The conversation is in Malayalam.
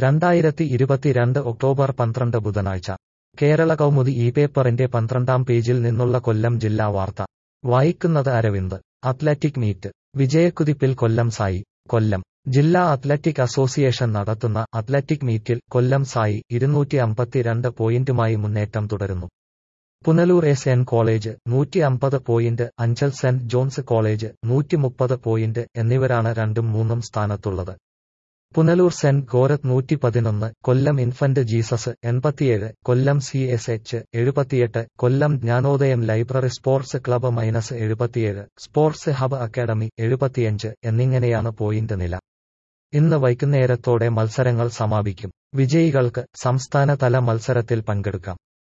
2022 ഒക്ടോബർ 12 ബുധനാഴ്ച കേരള കൗമുദി ഈ പേപ്പറിന്റെ 12-ാം പേജിൽ നിന്നുള്ള കൊല്ലം ജില്ലാ വാർത്ത വായിക്കുന്നത് അരവിന്ദ്. അത്ലറ്റിക് മീറ്റ് വിജയക്കുതിപ്പിൽ കൊല്ലം സായി. കൊല്ലം ജില്ലാ അത്ലറ്റിക് അസോസിയേഷൻ നടത്തുന്ന അത്ലറ്റിക് മീറ്റിൽ കൊല്ലം സായി 252 പോയിന്റുമായി മുന്നേറ്റം തുടരുന്നു. Punalur S N. College 150 point, Anchal Saint John's college 130 point എന്നിവരാണ് 2-3 സ്ഥാനത്തുള്ളത്. പുനലൂർ സെന്റ് ഗോരത്ത് 111, Kollam infant Jesus 87, Kollam CSH 78, Kollam Jnanodayam library sports club -77, sports hub academy 75 എന്നിങ്ങനെയാണ് പോയിന്റ് നില. ഇന്ന് വൈകുന്നേരത്തോടെ മത്സരങ്ങൾ സമാപിക്കും. വിജയികൾക്ക് സംസ്ഥാനതല മത്സരത്തിൽ പങ്കെടുക്കാം.